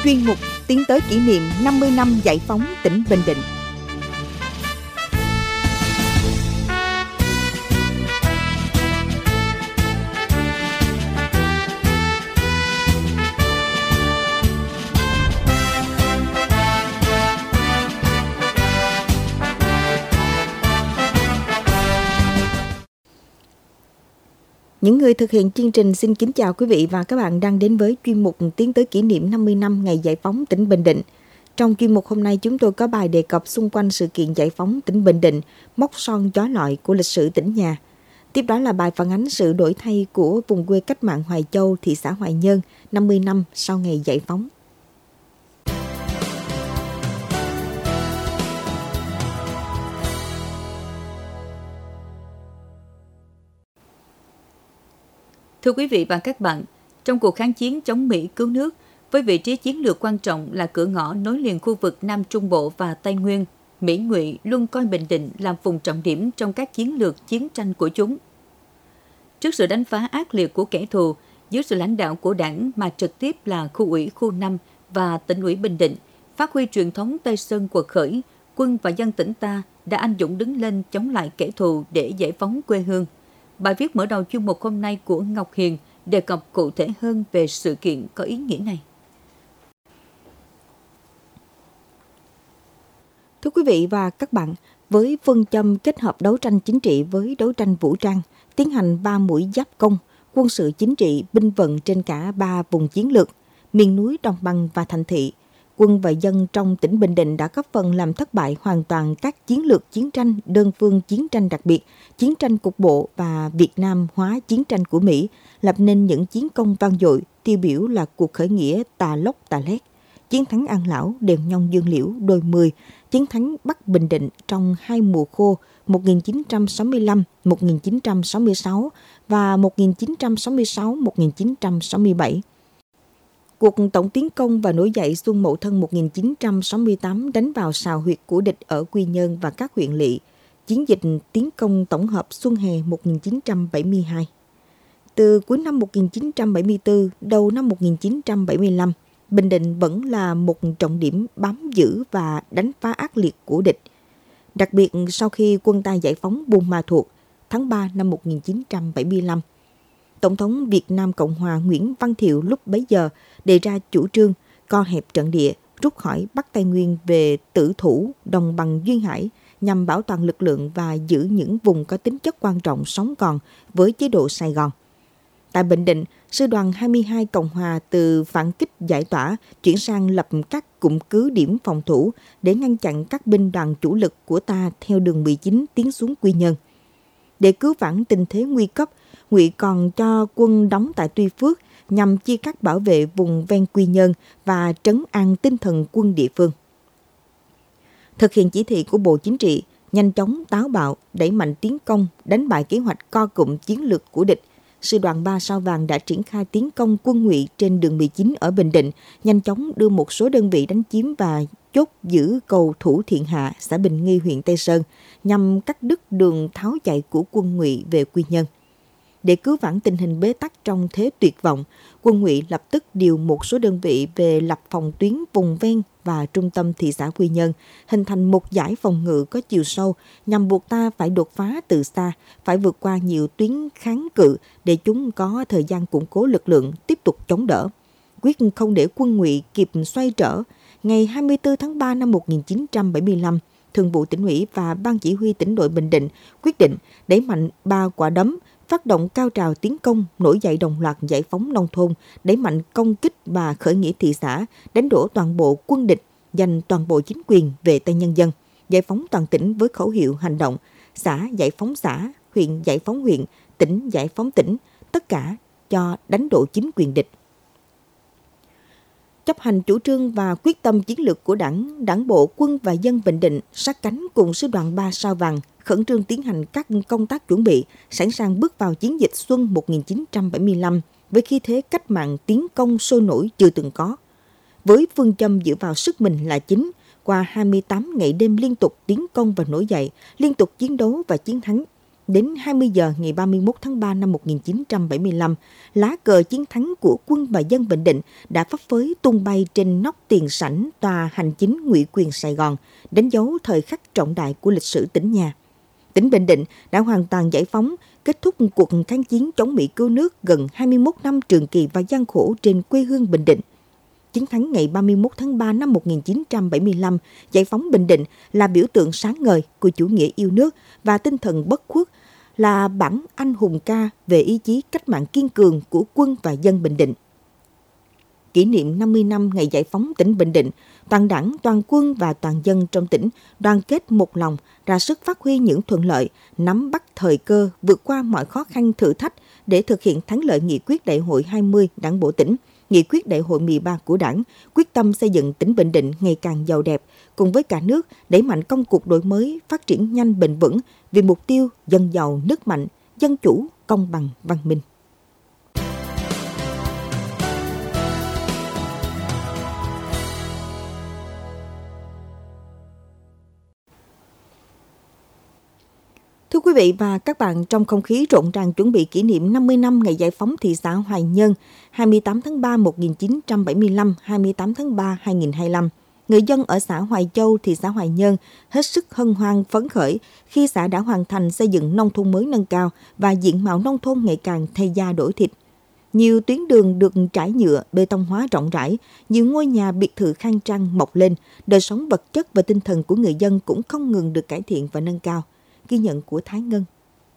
chuyên mục tiến tới kỷ niệm 50 năm giải phóng tỉnh Bình Định. Những người thực hiện chương trình xin kính chào quý vị và các bạn đang đến với chuyên mục tiến tới kỷ niệm 50 năm ngày giải phóng tỉnh Bình Định. Trong chuyên mục hôm nay chúng tôi có bài đề cập xung quanh sự kiện giải phóng tỉnh Bình Định, mốc son chói lọi của lịch sử tỉnh nhà. Tiếp đó là bài phản ánh sự đổi thay của vùng quê cách mạng Hoài Châu, thị xã Hoài Nhơn 50 năm sau ngày giải phóng. Thưa quý vị và các bạn, trong cuộc kháng chiến chống Mỹ cứu nước, với vị trí chiến lược quan trọng là cửa ngõ nối liền khu vực Nam Trung Bộ và Tây Nguyên, Mỹ Ngụy luôn coi Bình Định làm vùng trọng điểm trong các chiến lược chiến tranh của chúng. Trước sự đánh phá ác liệt của kẻ thù, dưới sự lãnh đạo của Đảng mà trực tiếp là Khu ủy khu 5 và Tỉnh ủy Bình Định, phát huy truyền thống Tây Sơn quật khởi, quân và dân tỉnh ta đã anh dũng đứng lên chống lại kẻ thù để giải phóng quê hương. Bài viết mở đầu chuyên mục hôm nay của Ngọc Hiền đề cập cụ thể hơn về sự kiện có ý nghĩa này. Thưa quý vị và các bạn, với phương châm kết hợp đấu tranh chính trị với đấu tranh vũ trang, tiến hành 3 mũi giáp công, quân sự chính trị, binh vận trên cả 3 vùng chiến lược, miền núi, đồng bằng và thành thị, quân và dân trong tỉnh Bình Định đã góp phần làm thất bại hoàn toàn các chiến lược chiến tranh, đơn phương chiến tranh đặc biệt, chiến tranh cục bộ và Việt Nam hóa chiến tranh của Mỹ, lập nên những chiến công vang dội, tiêu biểu là cuộc khởi nghĩa Tà Lốc Tà Lét, chiến thắng An Lão, Đèn Nhông Dương Liễu, Đồi 10, chiến thắng Bắc Bình Định trong 2 mùa khô 1965-1966 và 1966-1967. Cuộc tổng tiến công và nổi dậy xuân Mậu Thân 1968 đánh vào sào huyệt của địch ở Quy Nhơn và các huyện lỵ. Chiến dịch tiến công tổng hợp xuân hè 1972. Từ cuối năm 1974, đầu năm 1975, Bình Định vẫn là một trọng điểm bám giữ và đánh phá ác liệt của địch. Đặc biệt sau khi quân ta giải phóng Buôn Ma Thuột tháng 3 năm 1975, Tổng thống Việt Nam Cộng hòa Nguyễn Văn Thiệu lúc bấy giờ đề ra chủ trương co hẹp trận địa, rút khỏi Bắc Tây Nguyên về Tử Thủ, Đồng bằng Duyên Hải nhằm bảo toàn lực lượng và giữ những vùng có tính chất quan trọng sống còn với chế độ Sài Gòn. Tại Bình Định, Sư đoàn 22 Cộng hòa từ phản kích giải tỏa chuyển sang lập các cụm cứ điểm phòng thủ để ngăn chặn các binh đoàn chủ lực của ta theo đường 19 tiến xuống Quy Nhơn. Để cứu vãn tình thế nguy cấp, Ngụy còn cho quân đóng tại Tuy Phước nhằm chia cắt bảo vệ vùng ven Quy Nhơn và trấn an tinh thần quân địa phương. Thực hiện chỉ thị của Bộ Chính trị, nhanh chóng táo bạo, đẩy mạnh tiến công, đánh bại kế hoạch co cụm chiến lược của địch, Sư đoàn 3 Sao Vàng đã triển khai tiến công quân Ngụy trên đường 19 ở Bình Định, nhanh chóng đưa một số đơn vị đánh chiếm và chốt giữ cầu Thủ Thiện Hạ, xã Bình Nghi, huyện Tây Sơn, nhằm cắt đứt đường tháo chạy của quân Ngụy về Quy Nhơn. Để cứu vãn tình hình bế tắc trong thế tuyệt vọng, quân Ngụy lập tức điều một số đơn vị về lập phòng tuyến vùng ven và trung tâm thị xã Quy Nhơn, hình thành một dải phòng ngự có chiều sâu nhằm buộc ta phải đột phá từ xa, phải vượt qua nhiều tuyến kháng cự để chúng có thời gian củng cố lực lượng tiếp tục chống đỡ. Quyết không để quân Ngụy kịp xoay trở, ngày 24 tháng 3 năm 1975, Thường vụ Tỉnh ủy và Ban Chỉ huy Tỉnh đội Bình Định quyết định đẩy mạnh 3 quả đấm, phát động cao trào tiến công, nổi dậy đồng loạt giải phóng nông thôn, đẩy mạnh công kích và khởi nghĩa thị xã, đánh đổ toàn bộ quân địch, giành toàn bộ chính quyền về tay nhân dân, giải phóng toàn tỉnh với khẩu hiệu hành động xã giải phóng xã, huyện giải phóng huyện, tỉnh giải phóng tỉnh, tất cả cho đánh đổ chính quyền địch. Chấp hành chủ trương và quyết tâm chiến lược của Đảng, Đảng bộ, quân và dân Bình Định sát cánh cùng Sư đoàn 3 Sao Vàng khẩn trương tiến hành các công tác chuẩn bị, sẵn sàng bước vào chiến dịch xuân 1975 với khí thế cách mạng tiến công sôi nổi chưa từng có. Với phương châm dựa vào sức mình là chính, qua 28 ngày đêm liên tục tiến công và nổi dậy, liên tục chiến đấu và chiến thắng, Đến 20 giờ ngày 31 tháng 3 năm 1975, lá cờ chiến thắng của quân và dân Bình Định đã phấp phới tung bay trên nóc tiền sảnh tòa hành chính ủy quyền Sài Gòn, đánh dấu thời khắc trọng đại của lịch sử tỉnh nhà. Tỉnh Bình Định đã hoàn toàn giải phóng, kết thúc cuộc kháng chiến chống Mỹ cứu nước gần 21 năm trường kỳ và gian khổ trên quê hương Bình Định. Chiến thắng ngày 31 tháng 3 năm 1975, giải phóng Bình Định là biểu tượng sáng ngời của chủ nghĩa yêu nước và tinh thần bất khuất, là bản anh hùng ca về ý chí cách mạng kiên cường của quân và dân Bình Định. Kỷ niệm 50 năm ngày giải phóng tỉnh Bình Định, toàn đảng, toàn quân và toàn dân trong tỉnh đoàn kết một lòng, ra sức phát huy những thuận lợi, nắm bắt thời cơ, vượt qua mọi khó khăn thử thách để thực hiện thắng lợi nghị quyết Đại hội 20 Đảng bộ tỉnh, nghị quyết Đại hội 13 của Đảng, quyết tâm xây dựng tỉnh Bình Định ngày càng giàu đẹp, cùng với cả nước đẩy mạnh công cuộc đổi mới, phát triển nhanh bền vững vì mục tiêu dân giàu nước mạnh, dân chủ, công bằng, văn minh. Thưa quý vị và các bạn, trong không khí rộn ràng chuẩn bị kỷ niệm 50 năm ngày giải phóng thị xã Hoài Nhơn 28 tháng 3 1975, 28 tháng 3 2025, người dân ở xã Hoài Châu, thị xã Hoài Nhơn hết sức hân hoan phấn khởi khi xã đã hoàn thành xây dựng nông thôn mới nâng cao và diện mạo nông thôn ngày càng thay da đổi thịt. Nhiều tuyến đường được trải nhựa, bê tông hóa rộng rãi, nhiều ngôi nhà biệt thự khang trang mọc lên, đời sống vật chất và tinh thần của người dân cũng không ngừng được cải thiện và nâng cao. Ghi nhận của Thái Ngân.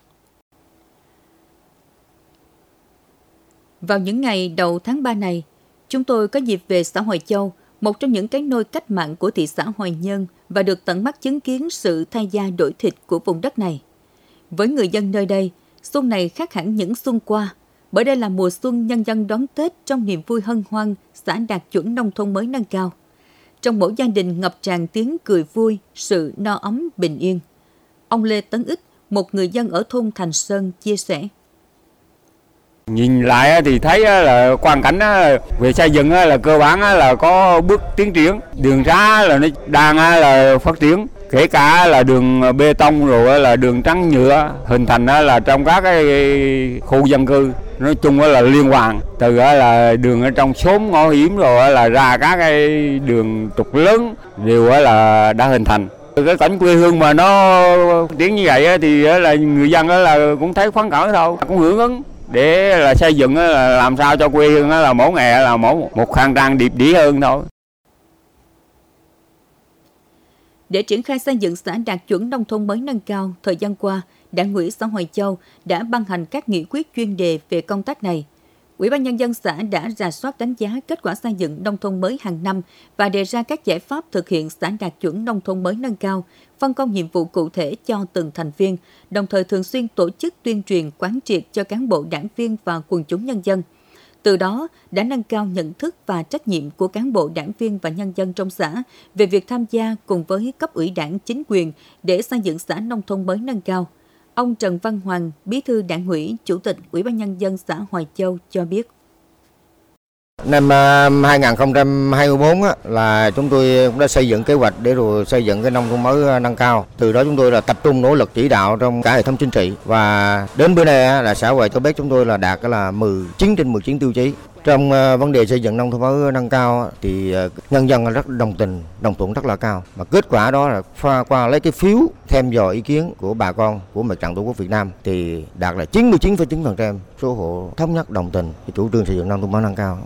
Vào những ngày đầu tháng 3 này, chúng tôi có dịp về xã Hoài Châu, một trong những cái nôi cách mạng của thị xã Hoài Nhơn, và được tận mắt chứng kiến sự thay da đổi thịt của vùng đất này. Với người dân nơi đây, xuân này khác hẳn những xuân qua, bởi đây là mùa xuân nhân dân đón Tết trong niềm vui hân hoan, xã đạt chuẩn nông thôn mới nâng cao. Trong mỗi gia đình ngập tràn tiếng cười vui, sự no ấm bình yên. Ông Lê Tấn Ích, một người dân ở thôn Thành Sơn, chia sẻ. Nhìn lại thì thấy là quang cảnh về xây dựng là cơ bản là có bước tiến triển. Đường xá là nó đang là phát triển. Kể cả là đường bê tông rồi là đường trắng nhựa hình thành là trong các cái khu dân cư. Nói chung là liên hoàn. Từ là đường ở trong xóm ngõ hiểm rồi là ra các cái đường trục lớn đều là đã hình thành. Cái cảnh quê hương mà nó tiến như vậy thì là người dân là cũng thấy phấn khởi thôi, cũng hưởng ứng để là xây dựng là làm sao cho quê hương là mỗi ngày là một khang trang điệp đĩ hơn thôi. Để triển khai xây dựng xã đạt chuẩn nông thôn mới nâng cao, thời gian qua, Đảng ủy xã Hoài Châu đã ban hành các nghị quyết chuyên đề về công tác này. Ủy ban Nhân dân xã đã rà soát đánh giá kết quả xây dựng nông thôn mới hàng năm và đề ra các giải pháp thực hiện xã đạt chuẩn nông thôn mới nâng cao, phân công nhiệm vụ cụ thể cho từng thành viên, đồng thời thường xuyên tổ chức tuyên truyền quán triệt cho cán bộ đảng viên và quần chúng nhân dân. Từ đó, đã nâng cao nhận thức và trách nhiệm của cán bộ đảng viên và nhân dân trong xã về việc tham gia cùng với cấp ủy đảng chính quyền để xây dựng xã nông thôn mới nâng cao. Ông Trần Văn Hoàng, Bí thư Đảng ủy, Chủ tịch Ủy ban Nhân dân xã Hoài Châu cho biết. Năm 2024 là chúng tôi cũng đã xây dựng kế hoạch để rồi xây dựng cái nông thôn mới nâng cao. Từ đó chúng tôi là tập trung nỗ lực chỉ đạo trong cả hệ thống chính trị, và đến bữa nay là xã Hoài Châu Bắc chúng tôi là đạt là 19 trên 19 tiêu chí. Trong vấn đề xây dựng nông thôn mới nâng cao thì nhân dân rất đồng tình, đồng thuận rất là cao. Mà kết quả đó là qua lấy cái phiếu thăm dò ý kiến của bà con của Mặt trận Tổ quốc Việt Nam thì đạt là 99,9% số hộ thống nhất đồng tình với chủ trương xây dựng nông thôn mới nâng cao.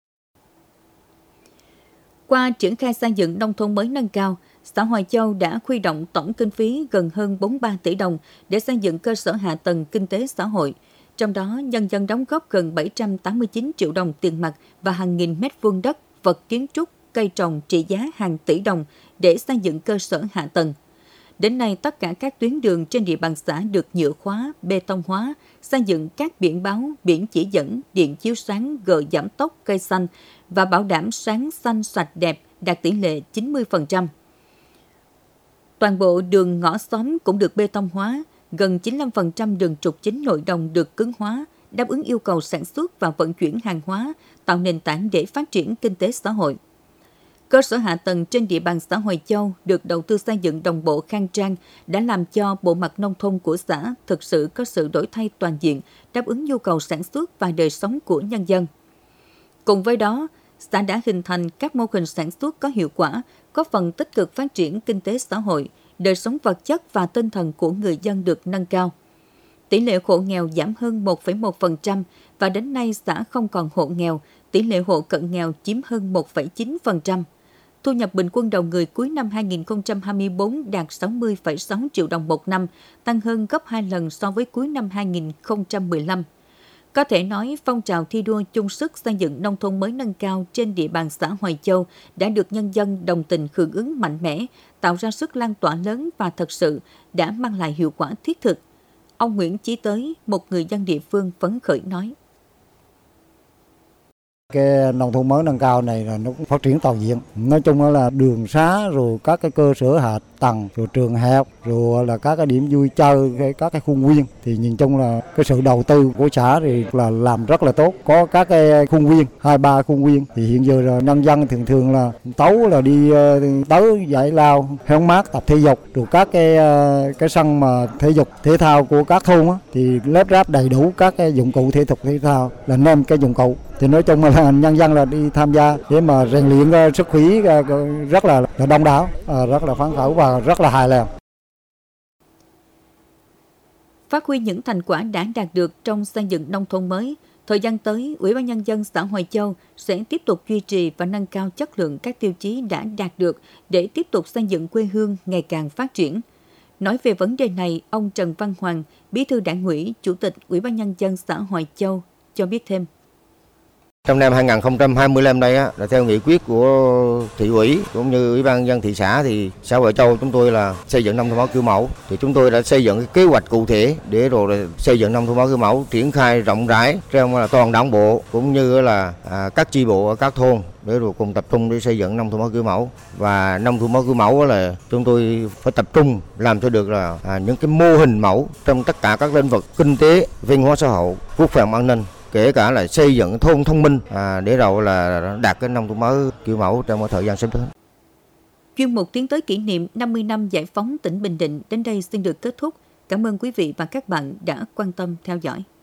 Qua triển khai xây dựng nông thôn mới nâng cao, xã Hoài Châu đã huy động tổng kinh phí gần hơn 43 tỷ đồng để xây dựng cơ sở hạ tầng kinh tế xã hội. Trong đó, nhân dân đóng góp gần 789 triệu đồng tiền mặt và hàng nghìn mét vuông đất, vật kiến trúc, cây trồng trị giá hàng tỷ đồng để xây dựng cơ sở hạ tầng. Đến nay, tất cả các tuyến đường trên địa bàn xã được nhựa hóa, bê tông hóa, xây dựng các biển báo, biển chỉ dẫn, điện chiếu sáng, gờ giảm tốc, cây xanh và bảo đảm sáng xanh sạch đẹp đạt tỷ lệ 90%. Toàn bộ đường ngõ xóm cũng được bê tông hóa, gần 95% đường trục chính nội đồng được cứng hóa, đáp ứng yêu cầu sản xuất và vận chuyển hàng hóa, tạo nền tảng để phát triển kinh tế xã hội. Cơ sở hạ tầng trên địa bàn xã Hoài Châu được đầu tư xây dựng đồng bộ khang trang đã làm cho bộ mặt nông thôn của xã thực sự có sự đổi thay toàn diện, đáp ứng nhu cầu sản xuất và đời sống của nhân dân. Cùng với đó, xã đã hình thành các mô hình sản xuất có hiệu quả, góp phần tích cực phát triển kinh tế xã hội, đời sống vật chất và tinh thần của người dân được nâng cao. Tỷ lệ hộ nghèo giảm hơn 1,1% và đến nay xã không còn hộ nghèo, tỷ lệ hộ cận nghèo chiếm hơn 1,9%. Thu nhập bình quân đầu người cuối năm 2024 đạt 60,6 triệu đồng một năm, tăng hơn gấp 2 lần so với cuối năm 2015. Có thể nói, phong trào thi đua chung sức xây dựng nông thôn mới nâng cao trên địa bàn xã Hoài Châu đã được nhân dân đồng tình hưởng ứng mạnh mẽ, tạo ra sức lan tỏa lớn và thật sự đã mang lại hiệu quả thiết thực. Ông Nguyễn Chí Tới, một người dân địa phương phấn khởi nói. Cái nông thôn mới nâng cao này là nó cũng phát triển toàn diện. Nói chung là đường xá, rồi các cái cơ sở hạ tầng, rồi trường học, rồi là các cái điểm vui chơi, các cái khuôn viên. Thì nhìn chung là cái sự đầu tư của xã thì là làm rất là tốt. Có các cái khuôn viên, 2-3 khuôn viên. Thì hiện giờ là nhân dân thường là tấu là đi tới giải lao, hóng mát, tập thể dục. Rồi các cái sân mà thể dục, thể thao của các thôn á, thì lắp ráp đầy đủ các cái dụng cụ thể dục thể thao là 5 cái dụng cụ. Thì nói chung là nhân dân là đi tham gia để mà rèn luyện sức khỏe rất là đông đảo, rất là phấn khởi và rất là hài lòng. Phát huy những thành quả đã đạt được trong xây dựng nông thôn mới, thời gian tới, Ủy ban Nhân dân xã Hoài Châu sẽ tiếp tục duy trì và nâng cao chất lượng các tiêu chí đã đạt được để tiếp tục xây dựng quê hương ngày càng phát triển. Nói về vấn đề này, ông Trần Văn Hoàng, Bí thư Đảng ủy, Chủ tịch Ủy ban Nhân dân xã Hoài Châu cho biết thêm. Trong năm 2025 đây là theo nghị quyết của thị ủy cũng như Ủy ban nhân dân thị xã thì xã Hoài Châu chúng tôi là xây dựng nông thôn mới kiểu mẫu, thì chúng tôi đã xây dựng cái kế hoạch cụ thể để rồi xây dựng nông thôn mới kiểu mẫu triển khai rộng rãi trong là toàn đảng bộ cũng như là các chi bộ ở các thôn để rồi cùng tập trung để xây dựng nông thôn mới kiểu mẫu. Và nông thôn mới kiểu mẫu là chúng tôi phải tập trung làm cho được là những cái mô hình mẫu trong tất cả các lĩnh vực kinh tế, văn hóa xã hội, quốc phòng an ninh, kể cả là xây dựng thôn thông minh để rồi là đạt cái nông thôn mới kiểu mẫu trong thời gian sắp tới. Chuyên mục tiến tới kỷ niệm 50 năm giải phóng tỉnh Bình Định đến đây xin được kết thúc. Cảm ơn quý vị và các bạn đã quan tâm theo dõi.